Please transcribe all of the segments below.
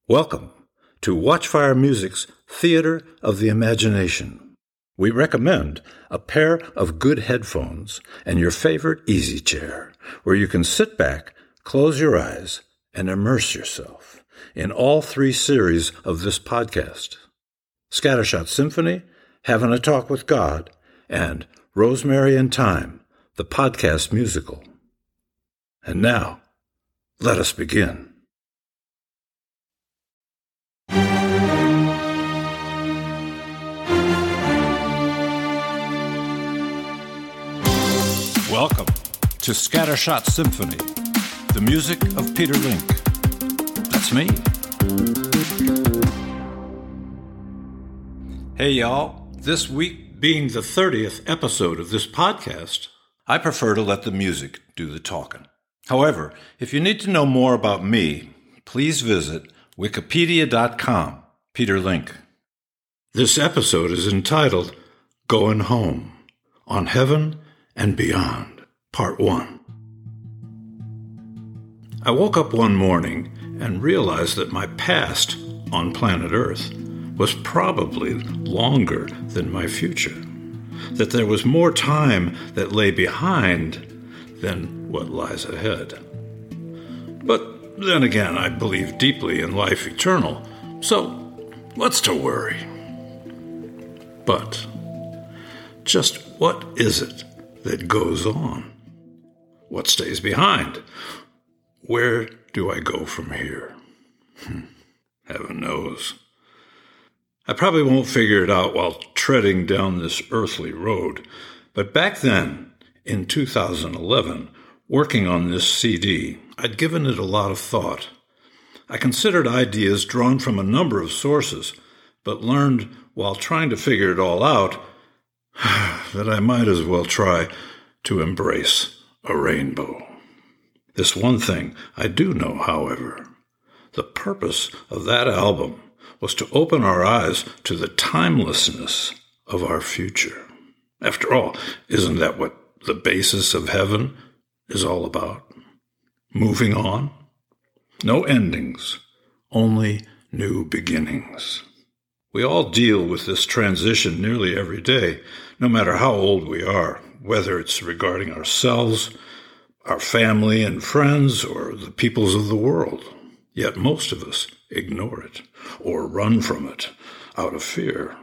Welcome to Watchfire Music's Theater of the Imagination. We recommend a pair of good headphones and your favorite easy chair, where you can sit back, close your eyes, and immerse yourself in all three series of this podcast: Scattershot Symphony, Having a Talk with God, and Rosemary and Thyme, the podcast musical. And now, let us begin. Welcome to Scattershot Symphony, the music of Peter Link. That's me. Hey y'all, this week being the 30th episode of this podcast, I prefer to let the music do the talking. However, if you need to know more about me, please visit wikipedia.com, Peter Link. This episode is entitled Going Home, on Heaven and Beyond, Part 1. I woke up one morning and realized that my past on planet Earth was probably longer than my future, that there was more time that lay behind than what lies ahead. But then again, I believe deeply in life eternal, so what's to worry? But just what is it that goes on? What stays behind? Where do I go from here? Heaven knows. I probably won't figure it out while treading down this earthly road, but back then, in 2011, working on this CD, I'd given it a lot of thought. I considered ideas drawn from a number of sources, but learned while trying to figure it all out that I might as well try to embrace a rainbow. This one thing I do know, however: the purpose of that album was to open our eyes to the timelessness of our future. After all, isn't that what the basis of heaven is all about? Moving on. No endings, only new beginnings. We all deal with this transition nearly every day, no matter how old we are, whether it's regarding ourselves, our family and friends, or the peoples of the world. Yet most of us ignore it or run from it out of fear.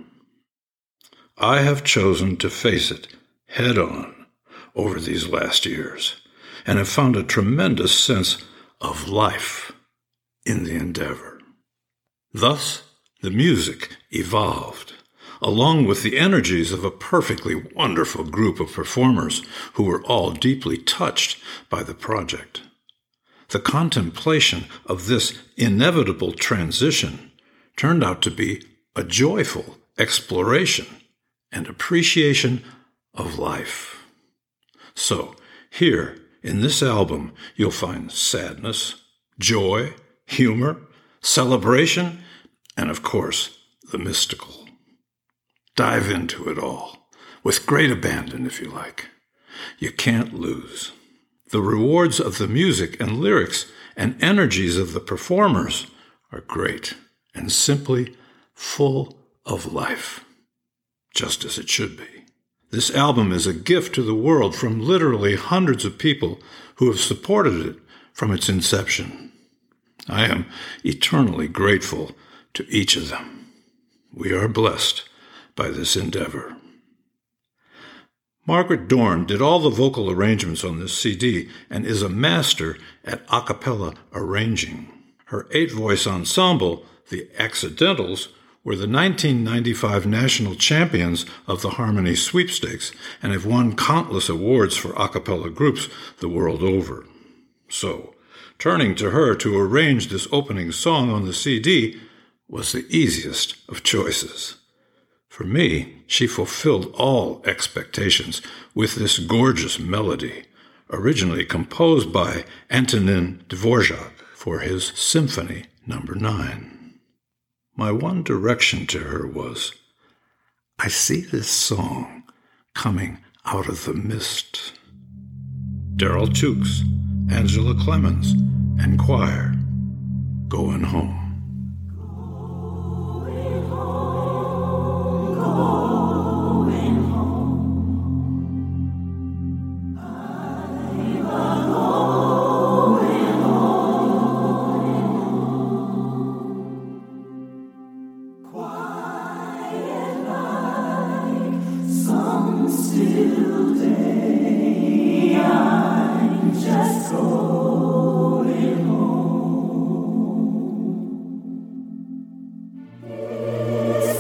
I have chosen to face it head on over these last years, and have found a tremendous sense of life in the endeavor. Thus, the music evolved, along with the energies of a perfectly wonderful group of performers who were all deeply touched by the project. The contemplation of this inevitable transition turned out to be a joyful exploration and appreciation of life. So, here in this album, you'll find sadness, joy, humor, celebration, and of course, the mystical. Dive into it all, with great abandon, if you like. You can't lose. The rewards of the music and lyrics and energies of the performers are great and simply full of life, just as it should be. This album is a gift to the world from literally hundreds of people who have supported it from its inception. I am eternally grateful to each of them. We are blessed by this endeavor. Margaret Dorn did all the vocal arrangements on this CD and is a master at a cappella arranging. Her 8-voice ensemble, the Accidentals, were the 1995 national champions of the Harmony Sweepstakes and have won countless awards for a cappella groups the world over. So, turning to her to arrange this opening song on the CD was the easiest of choices. For me, she fulfilled all expectations with this gorgeous melody, originally composed by Antonin Dvorak for his Symphony No. 9. My one direction to her was, I see this song coming out of the mist. Daryl Tukes, Angela Clemens, and choir, Going Home.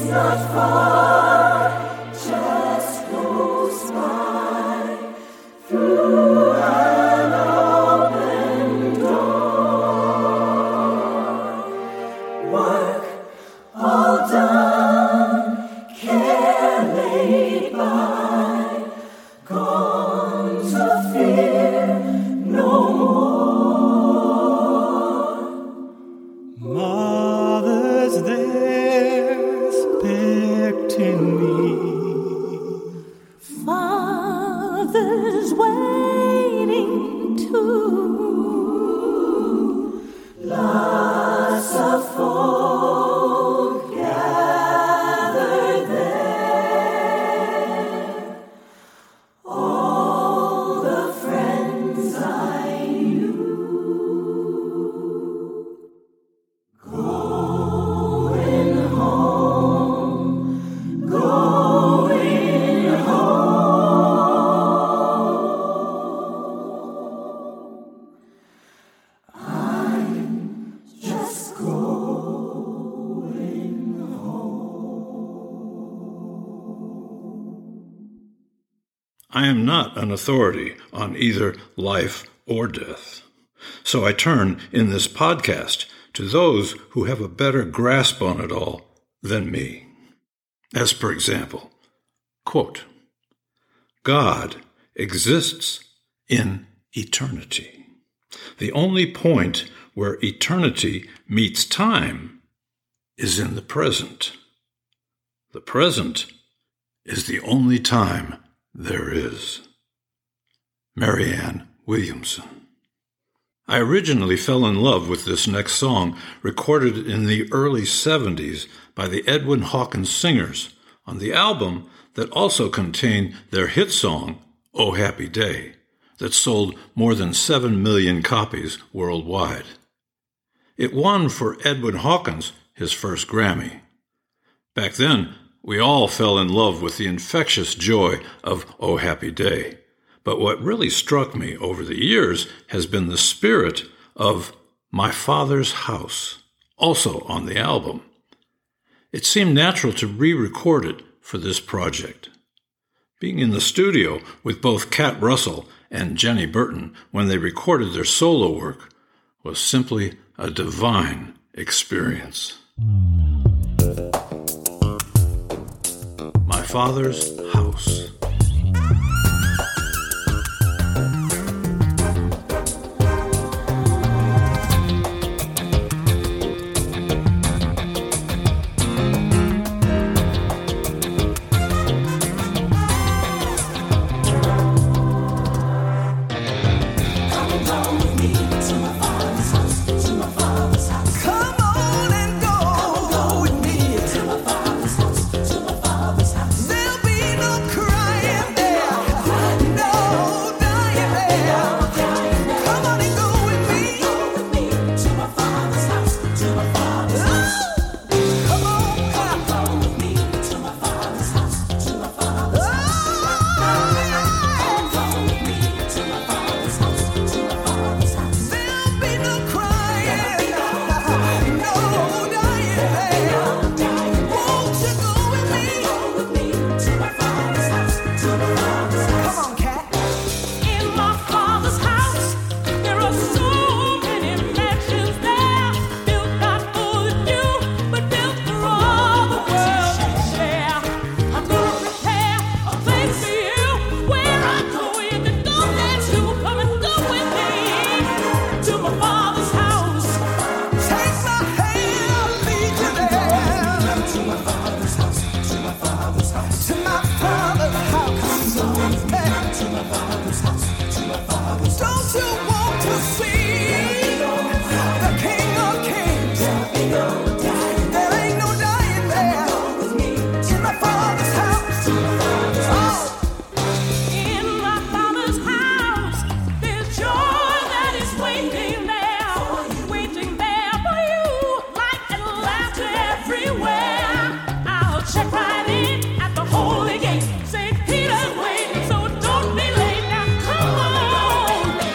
I am not an authority on either life or death. So I turn in this podcast to those who have a better grasp on it all than me. As per example, quote, God exists in eternity. The only point where eternity meets time is in the present. The present is the only time there is. Marianne Williamson. I originally fell in love with this next song, recorded in the early 70s by the Edwin Hawkins Singers on the album that also contained their hit song, Oh Happy Day, that sold more than 7 million copies worldwide. It won for Edwin Hawkins his first Grammy. Back then, we all fell in love with the infectious joy of Oh Happy Day. But what really struck me over the years has been the spirit of My Father's House, also on the album. It seemed natural to re-record it for this project. Being in the studio with both Cat Russell and Jenny Burton when they recorded their solo work was simply a divine experience. My Father's House.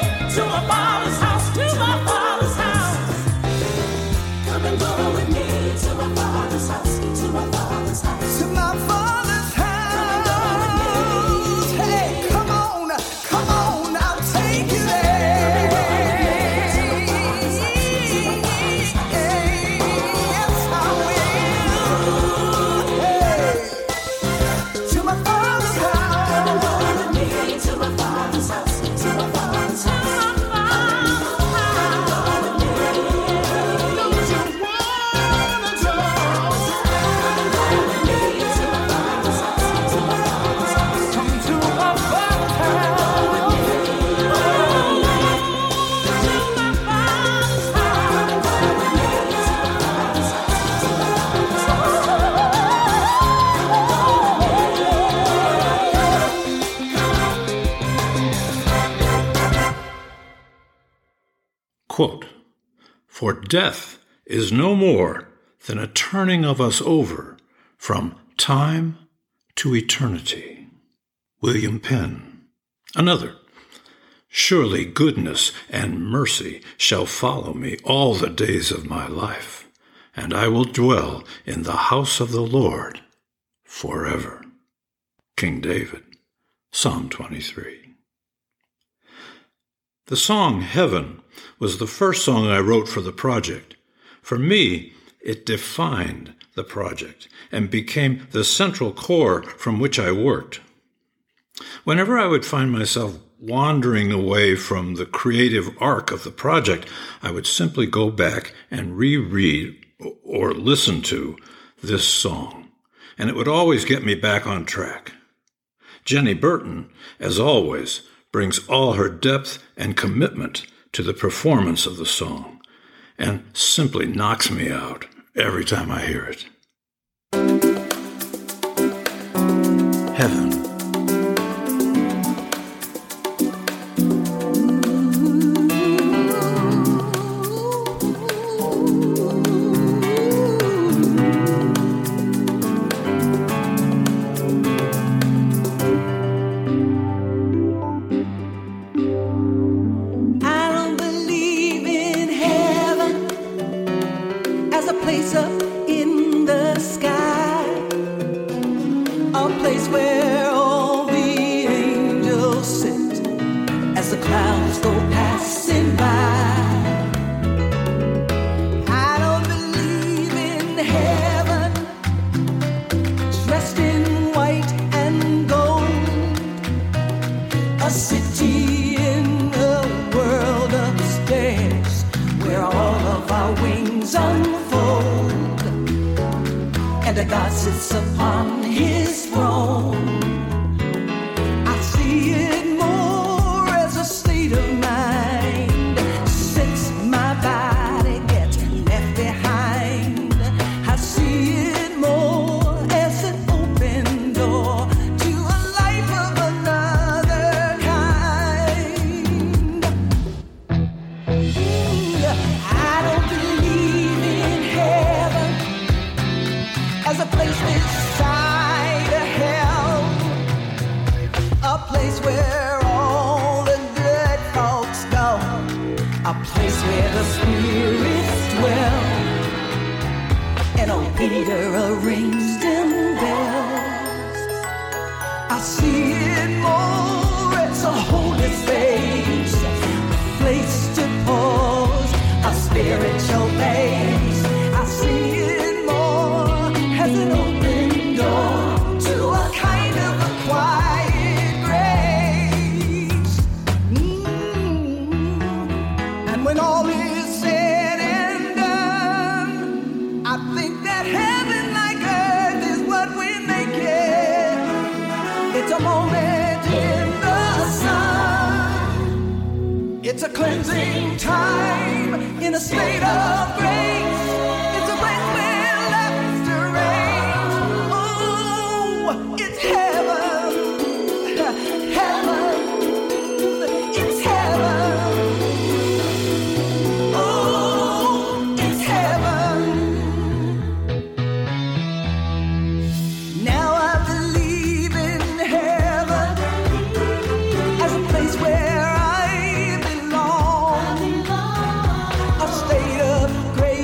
Come and go with me. Quote, "For death is no more than a turning of us over from time to eternity." William Penn. Another, "Surely goodness and mercy shall follow me all the days of my life, and I will dwell in the house of the Lord forever." King David, Psalm 23. The song Heaven was the first song I wrote for the project. For me, it defined the project and became the central core from which I worked. Whenever I would find myself wandering away from the creative arc of the project, I would simply go back and reread or listen to this song, and it would always get me back on track. Jenny Burton, as always, brings all her depth and commitment to the performance of the song, and simply knocks me out every time I hear it. Heaven. God sits upon his throne. I see it more as a state of mind, since my body gets left behind. I see it more as an open door to a life of another kind. I don't believe in heaven as a place beside a hell, a place where all the good folks go, a place where the spirits dwell, and old Peter arranged them bells. I see it more as a holy space, a place to pause, a spiritual base. I see it more as an open door to a kind of a quiet grace. And when all is said and done, I think that heaven like earth is what we make it. It's a moment in the sun. It's a cleansing time in a state of grace. It's a place where laughter reigns. Oh, it's heaven, heaven, it's heaven. Oh, it's heaven. Now I believe in heaven as a place where I belong, a state of grace.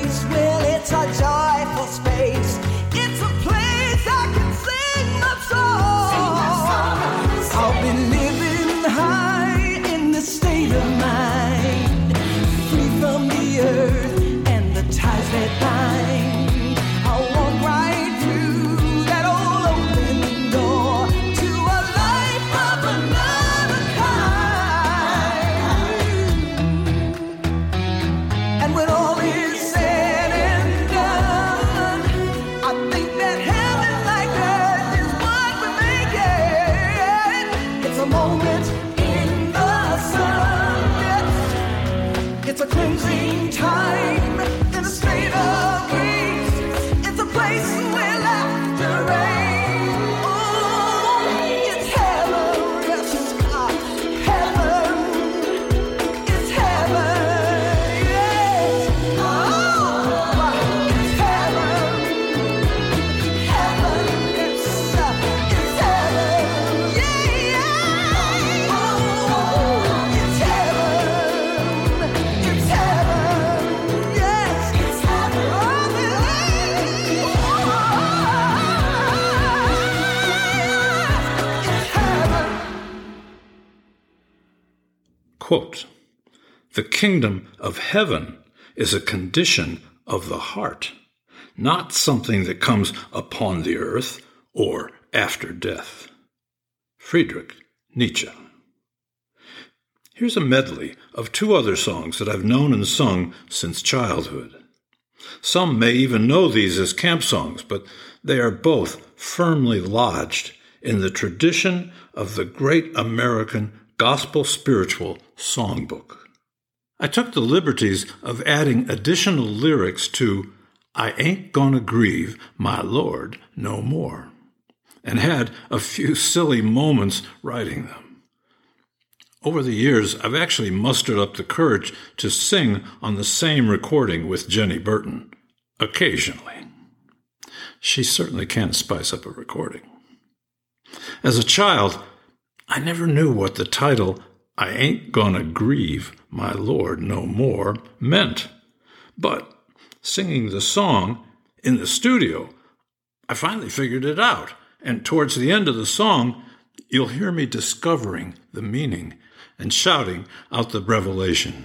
Quote, "The kingdom of heaven is a condition of the heart, not something that comes upon the earth or after death." Friedrich Nietzsche. Here's a medley of two other songs that I've known and sung since childhood. Some may even know these as camp songs, but they are both firmly lodged in the tradition of the great American gospel spiritual songbook. I took the liberties of adding additional lyrics to "I Ain't Gonna Grieve My Lord No More," and had a few silly moments writing them. Over the years, I've actually mustered up the courage to sing on the same recording with Jenny Burton, occasionally. She certainly can spice up a recording. As a child, I never knew what the title "I Ain't Gonna Grieve My Lord No More" meant, but singing the song in the studio, I finally figured it out, and towards the end of the song, you'll hear me discovering the meaning and shouting out the revelation.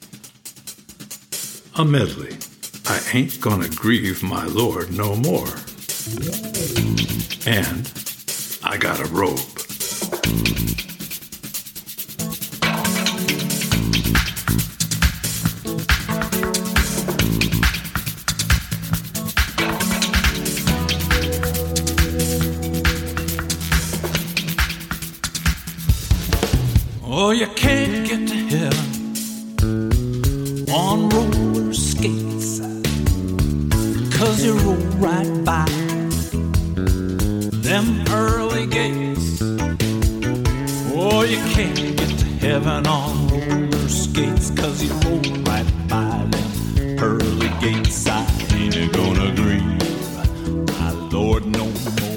A medley, "I Ain't Gonna Grieve My Lord No More," and "I Got a Robe." Oh, you can't get to heaven on roller skates, 'cause you roll right by them pearly gates. Oh, you can't get to heaven on roller skates, 'cause you roll right by them pearly gates. I ain't gonna grieve my Lord no more.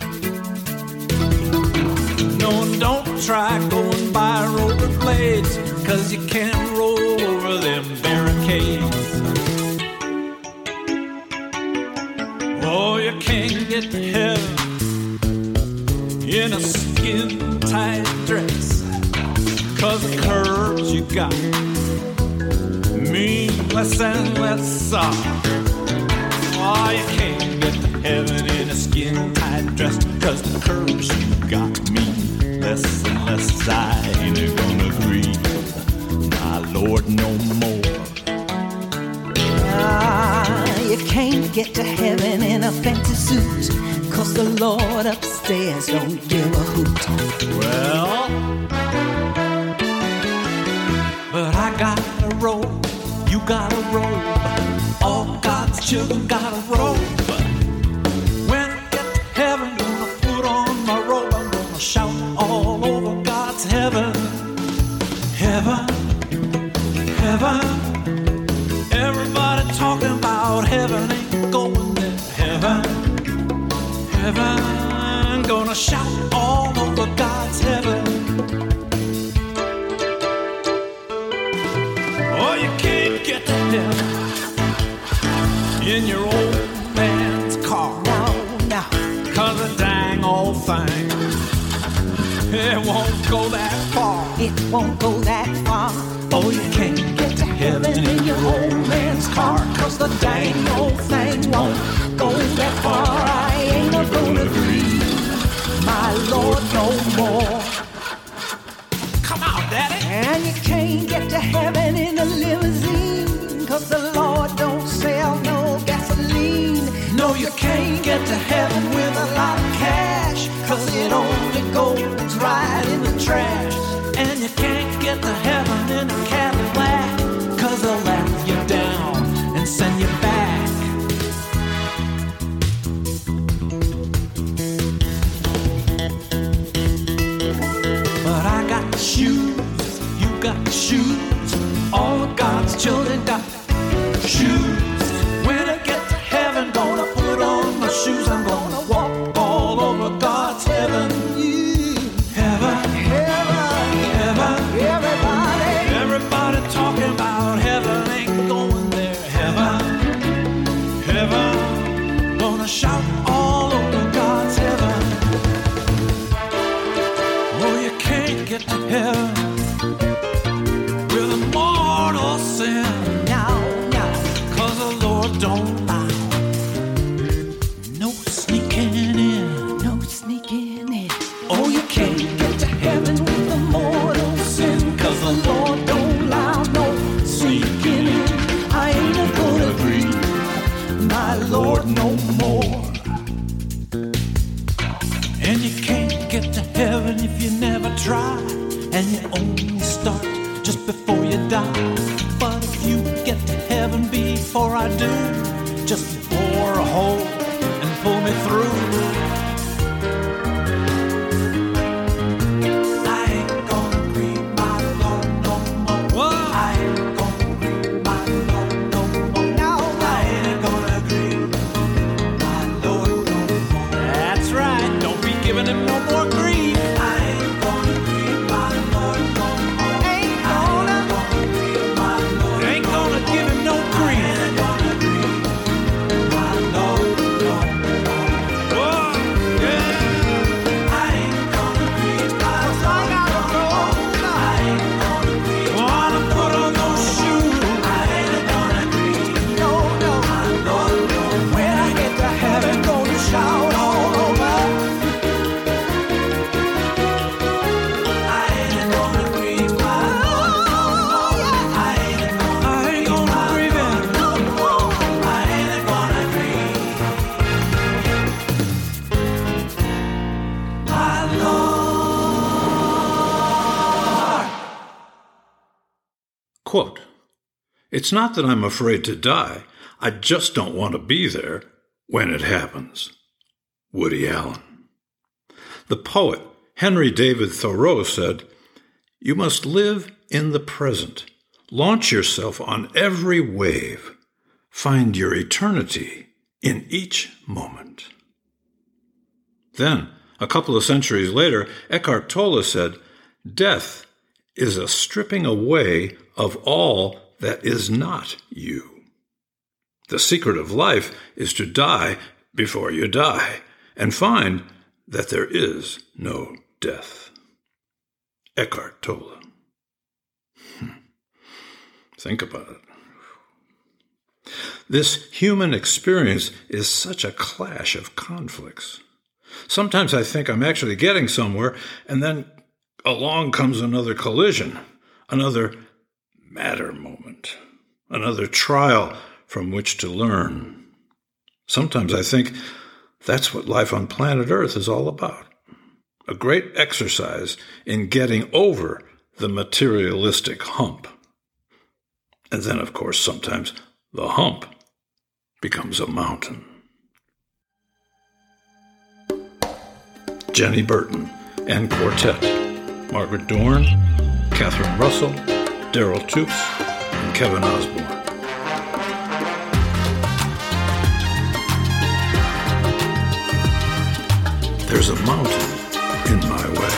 No, don't try going by rollerblades, 'cause you can't roll over them barricades. Oh, you can't get to heaven in a skin-tight dress, 'cause the curves you got mean less and less. Oh, you can't get to heaven in a skin-tight dress, 'cause the curves you got mean less and less. I ain't gonna grieve my Lord no more. You can't get to heaven in a fancy suit, 'cause the Lord upstairs don't give a hoot. Well, but I got a robe, you got a robe, all God's children got a robe. When I get to heaven, gonna put on my robe, I'm gonna shout all over God's heaven. Heaven, heaven, everybody talking about heaven, ain't going there. Heaven, heaven, gonna shout all over God's heaven. Oh, you can't get to heaven in your old man's car. No, 'Cause the dang old thing, it won't go that far. it won't go that far. Oh, you can't get to heaven in your old man's car, 'cause the dang old thing won't go that far. I ain't gonna grieve my Lord no more. Come on, Daddy. And you can't get to heaven in a limousine, 'cause the Lord don't sell no gasoline. No, you can't get to heaven with a lot of cash, 'cause it only goes right in the trash. And you can't get to heaven in a Cadillac, 'cause they'll laugh you down and send you back. But I got shoes, you got shoes, all of God's children got shoes. When I get to heaven, gonna put on my shoes, I'm gonna walk all over God's heaven. Heaven, heaven, heaven, everybody talking about heaven, ain't going there. Heaven, heaven, gonna shout all over God's heaven. Oh, you can't get to heaven my Lord, no more. And you can't get to heaven if you never try, and you only start just before you die. But if you get to heaven before I do, just bore a hole and pull me through. Quote, "It's not that I'm afraid to die. I just don't want to be there when it happens." Woody Allen. The poet Henry David Thoreau said, "You must live in the present. Launch yourself on every wave. Find your eternity in each moment." Then, a couple of centuries later, Eckhart Tolle said, "Death is a stripping away of all that is not you. The secret of life is to die before you die and find that there is no death." Eckhart Tolle. Think about it. This human experience is such a clash of conflicts. Sometimes I think I'm actually getting somewhere, and then along comes another collision, another matter moment, another trial from which to learn. Sometimes I think that's what life on planet Earth is all about. A great exercise in getting over the materialistic hump. And then, of course, sometimes the hump becomes a mountain. Jenny Burton and Quartet. Margaret Dorn, Catherine Russell, Daryl Toops, and Kevin Osborne. There's a mountain in my way.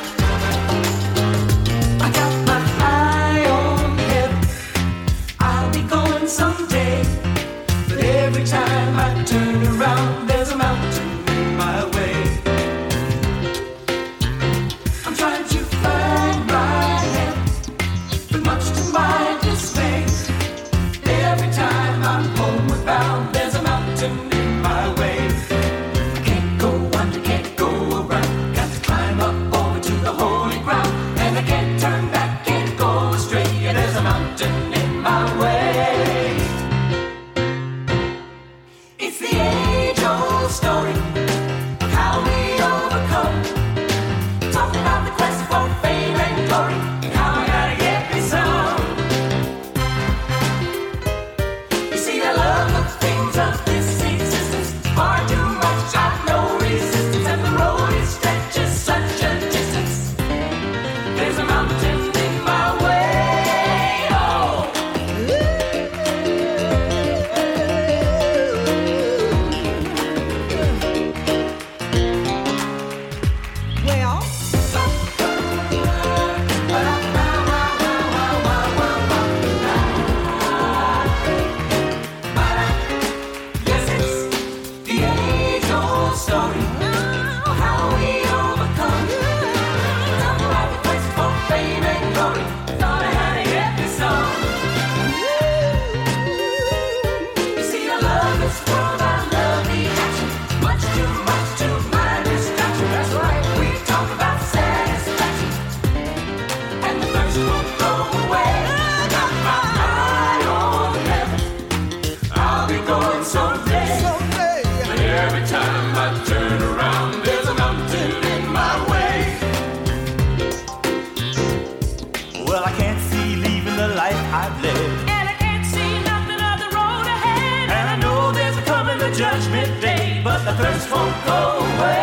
I got my eye on heaven. I'll be going someday. But every time I turn around, there's a mountain in my way. I'm trying to find my heaven, but much to my dismay, every time I'm homeward bound, there's a mountain in my way. I can't go under, can't go around, got to climb up over to the holy ground, and I can't turn back, can't go astray, and there's a mountain in my way. It's the age-old story of how we overcome. Talk about the quest for fame and glory, and how I gotta get me some. You see, I love the things of this existence far too much. I've no resistance, and the road it stretches such a distance. There's a mountain in my way. Oh. Judgment Day, but the thirst won't go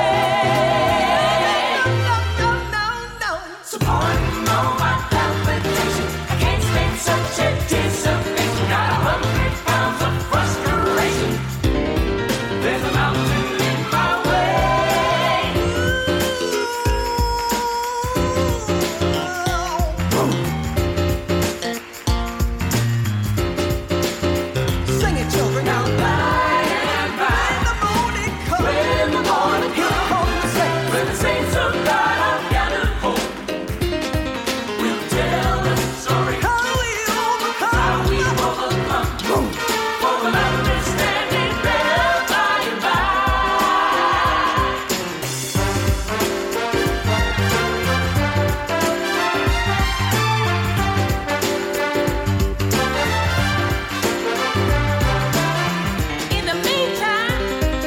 away. No. So pardon all my palpitations. I can't stand such anticipation. Got 100 pounds of frustration. There's a mountain in my way. Sing it, children. Now by and by, when the morning comes, when the saints of God are gathered home, we'll tell the story how we overcome. For the mountain is standing there by and by. In the meantime,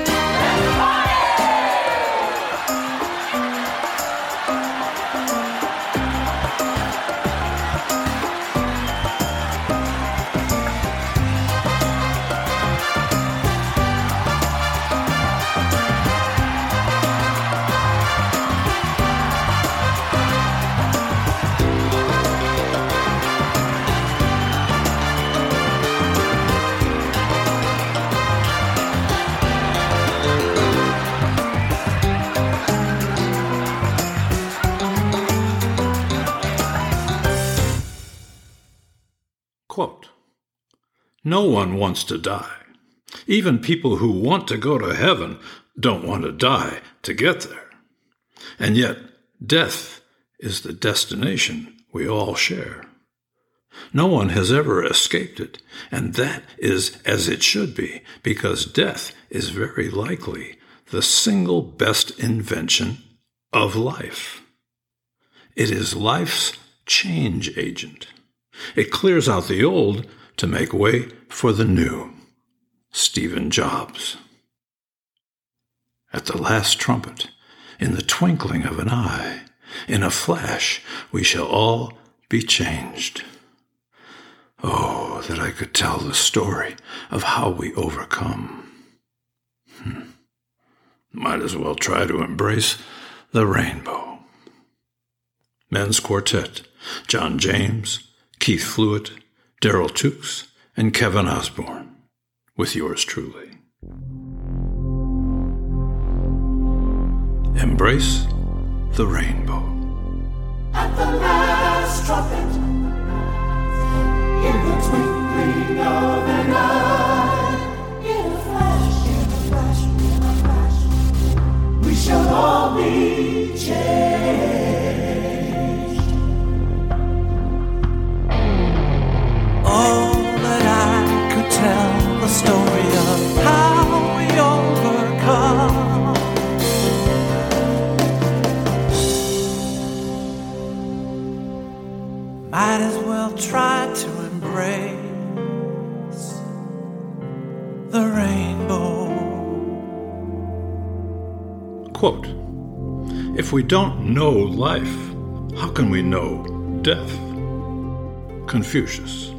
Quote, "No one wants to die. Even people who want to go to heaven don't want to die to get there. And yet, death is the destination we all share. No one has ever escaped it, and that is as it should be, because death is very likely the single best invention of life. It is life's change agent. It clears out the old to make way for the new." Stephen Jobs. At the last trumpet, in the twinkling of an eye, in a flash, we shall all be changed. Oh, that I could tell the story of how we overcome. Might as well try to embrace the rainbow. Men's Quartet, John James, Keith Flewitt, Daryl Tukes, and Kevin Osborne, with yours truly. Embrace the rainbow. At the last trumpet, in the twinkling of an eye, in a flash, we shall all be changed. Oh, that I could tell the story of how we overcome. Might as well try to embrace the rainbow. Quote, "If we don't know life, how can we know death?" Confucius.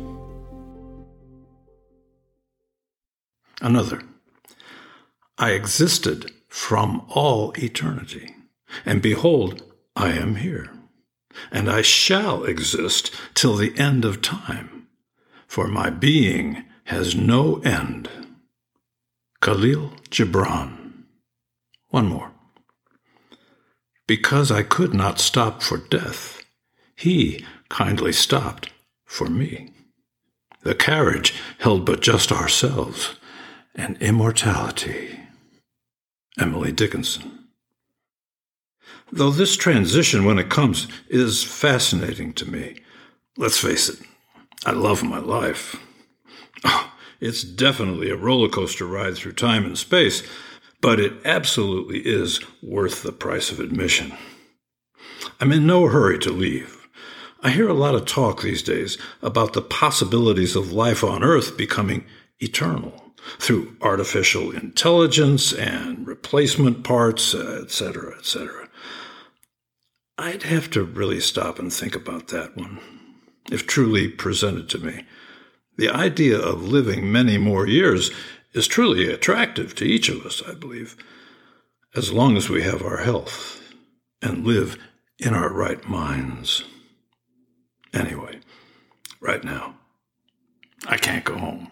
Another, "I existed from all eternity, and behold, I am here, and I shall exist till the end of time, for my being has no end." Khalil Gibran. One more. "Because I could not stop for death, he kindly stopped for me. The carriage held but just ourselves and immortality." Emily Dickinson. Though this transition, when it comes, is fascinating to me, let's face it, I love my life. Oh, it's definitely a roller coaster ride through time and space, but it absolutely is worth the price of admission. I'm in no hurry to leave. I hear a lot of talk these days about the possibilities of life on Earth becoming eternal through artificial intelligence and replacement parts, etc., etc. I'd have to really stop and think about that one, if truly presented to me. The idea of living many more years is truly attractive to each of us, I believe, as long as we have our health and live in our right minds. Anyway, right now, I can't go home.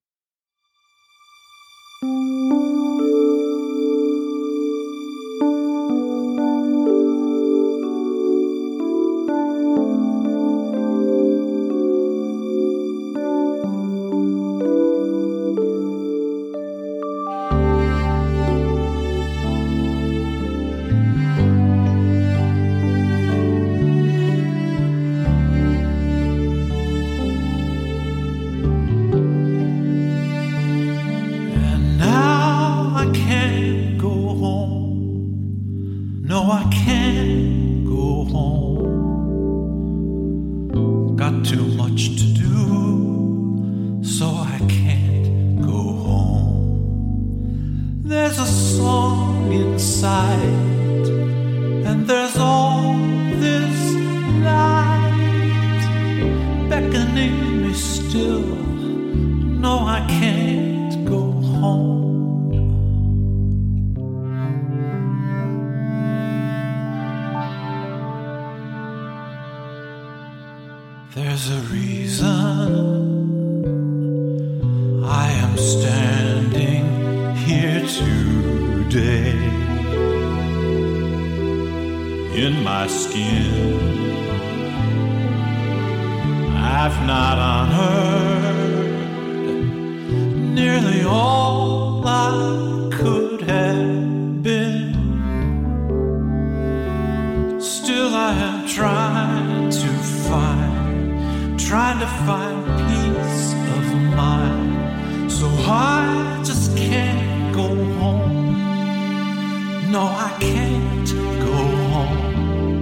Too much to do, so I can't go home. There's a song inside, and there's all this light beckoning me still. No, I can't go home. There's a reason I am standing here today. In my skin, I've not unheard nearly all I could have been. Still I am trying to find peace of mind. So I just can't go home. No, I can't go home.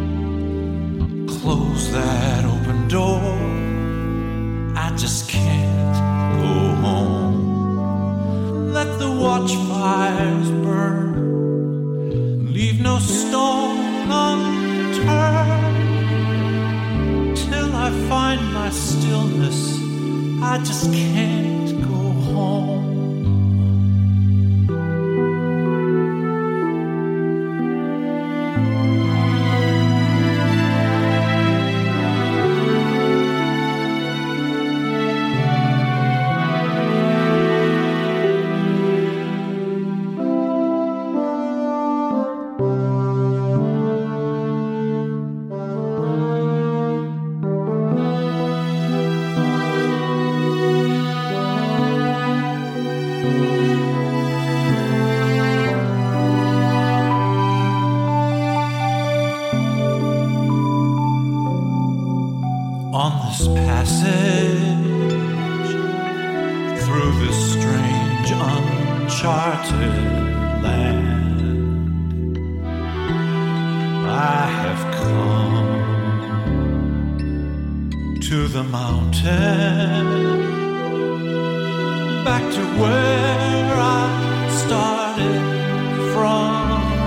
Close that open door. I just can't go home. Let the watchfires burn. Leave no stone unturned. Till I find my stillness, I just can't go home. On this passage through this strange uncharted land, I have come to the mountain, back to where I started from,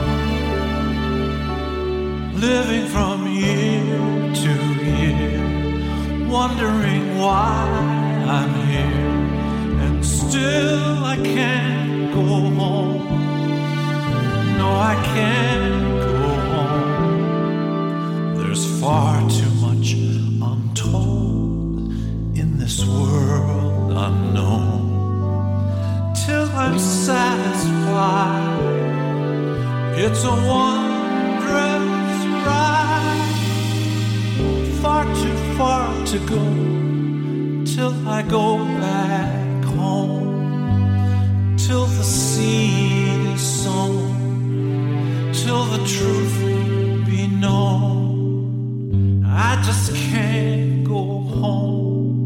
living from year to year, wondering why I'm here, and still I can't go home. No, I can't go home. There's far too much untold in this world unknown. Till I'm satisfied, it's a wondrous ride. Far too far to go till I go back home, till the seed is sown, till the truth be known. I just can't go home.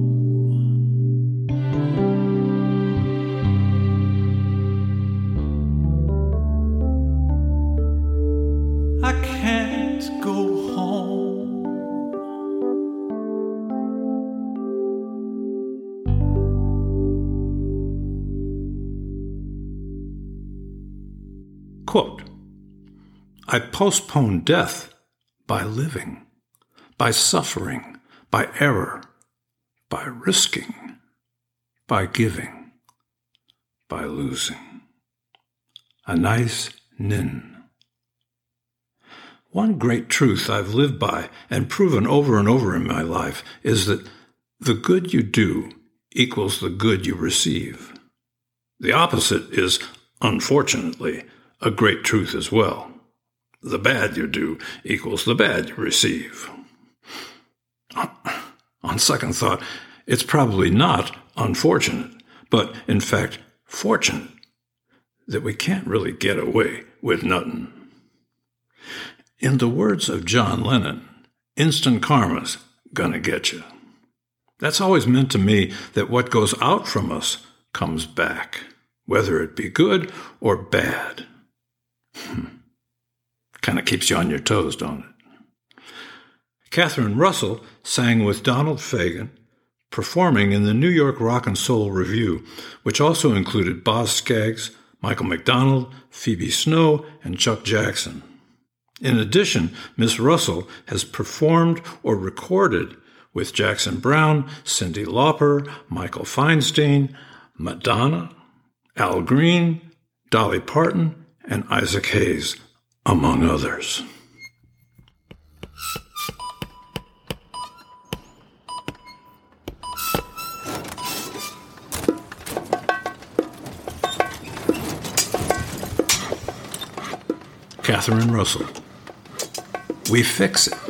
I can't go home. Quote, I postpone death by living, by suffering, by error, by risking, by giving, by losing. A nice nin. One great truth I've lived by and proven over and over in my life is that the good you do equals the good you receive. The opposite is, unfortunately, a great truth as well. The bad you do equals the bad you receive. On second thought, it's probably not unfortunate, but in fact fortunate that we can't really get away with nothing. In the words of John Lennon, instant karma's gonna get you. That's always meant to me that what goes out from us comes back, whether it be good or bad. Kind of keeps you on your toes, don't it? Catherine Russell sang with Donald Fagen, performing in the New York Rock and Soul Review, which also included Boz Scaggs, Michael McDonald, Phoebe Snow, and Chuck Jackson. In addition, Miss Russell has performed or recorded with Jackson Browne, Cyndi Lauper, Michael Feinstein, Madonna, Al Green, Dolly Parton, and Isaac Hayes, among others. Catherine Russell. We fix it.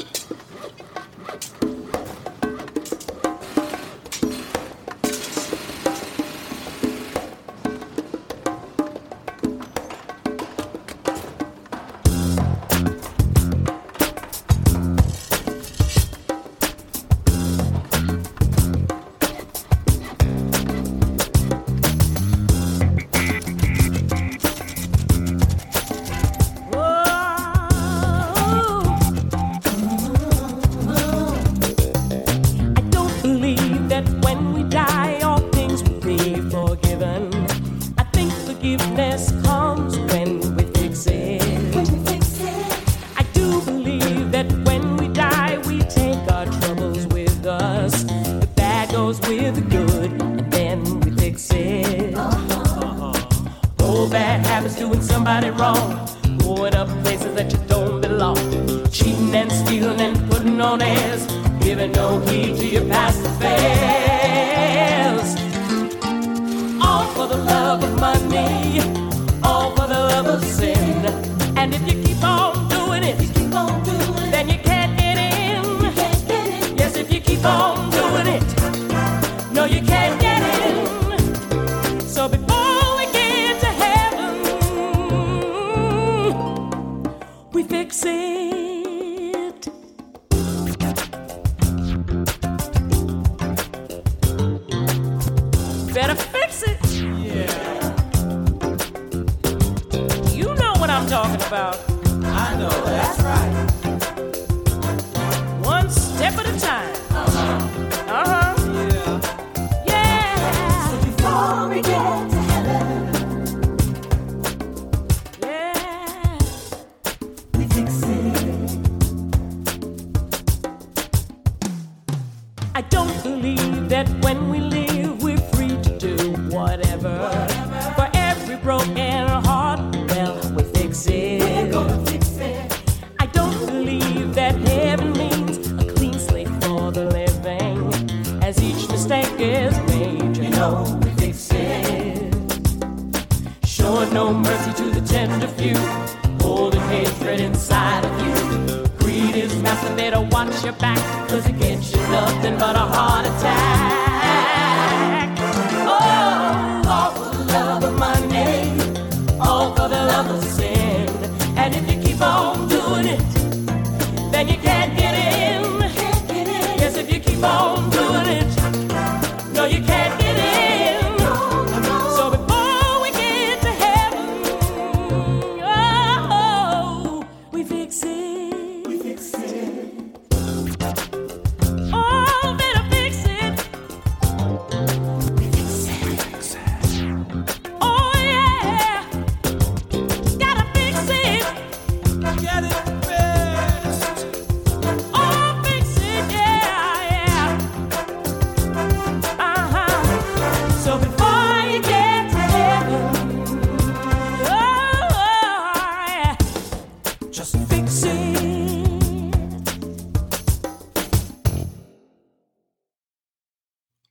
So before you get to heaven,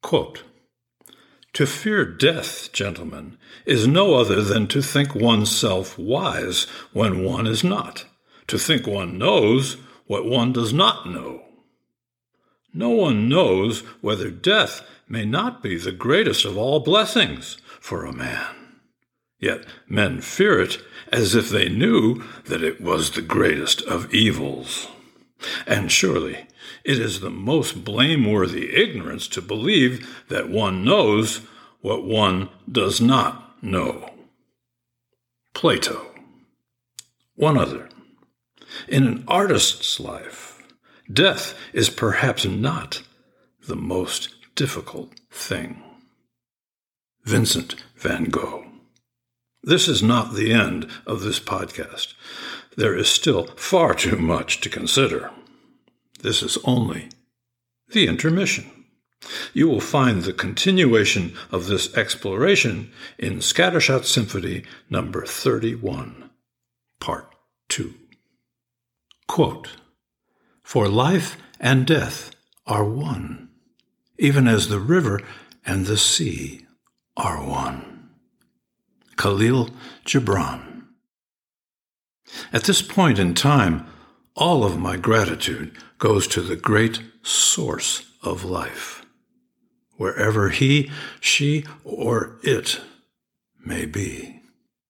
Quote, "To fear death, gentlemen, is no other than to think oneself wise when one is not, to think one knows what one does not know. No one knows whether death may not be the greatest of all blessings for a man. Yet men fear it as if they knew that it was the greatest of evils. And surely it is the most blameworthy ignorance to believe that one knows what one does not know." Plato. One other. In an artist's life, death is perhaps not the most difficult thing. Vincent van Gogh. This is not the end of this podcast. There is still far too much to consider. This is only the intermission. You will find the continuation of this exploration in Scattershot Symphony No. 31, Part 2. Quote, "For life and death are one, even as the river and the sea are one." Khalil Gibran. At this point in time, all of my gratitude goes to the great source of life, wherever he, she, or it may be.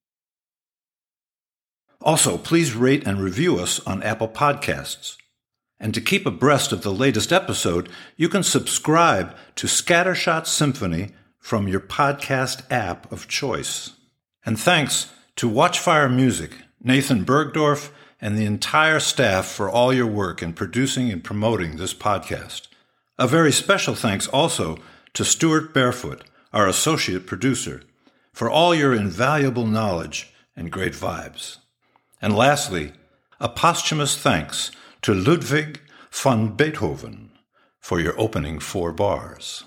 Also, please rate and review us on Apple Podcasts. And to keep abreast of the latest episode, you can subscribe to Scattershot Symphony from your podcast app of choice. And thanks to Watchfire Music, Nathan Bergdorf, and the entire staff for all your work in producing and promoting this podcast. A very special thanks also to Stuart Barefoot, our associate producer, for all your invaluable knowledge and great vibes. And lastly, a posthumous thanks to Ludwig van Beethoven for your opening 4 bars.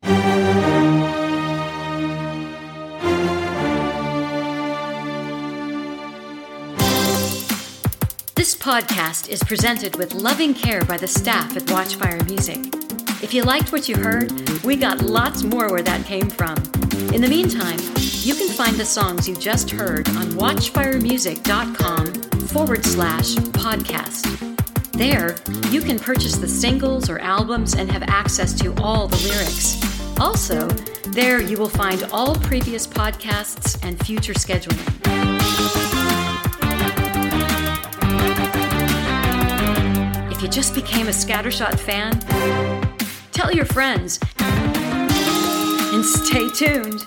This podcast is presented with loving care by the staff at Watchfire Music. If you liked what you heard, we got lots more where that came from. In the meantime, you can find the songs you just heard on watchfiremusic.com/podcast. There, you can purchase the singles or albums and have access to all the lyrics. Also, there you will find all previous podcasts and future scheduling. If you just became a Scattershot fan, tell your friends and stay tuned.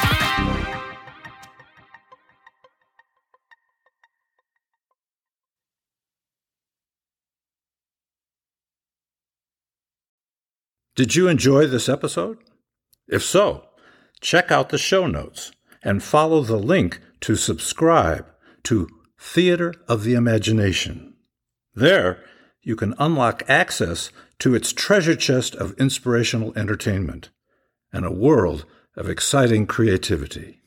Did you enjoy this episode? If so, check out the show notes and follow the link to subscribe to Theater of the Imagination. There, you can unlock access to its treasure chest of inspirational entertainment and a world of exciting creativity.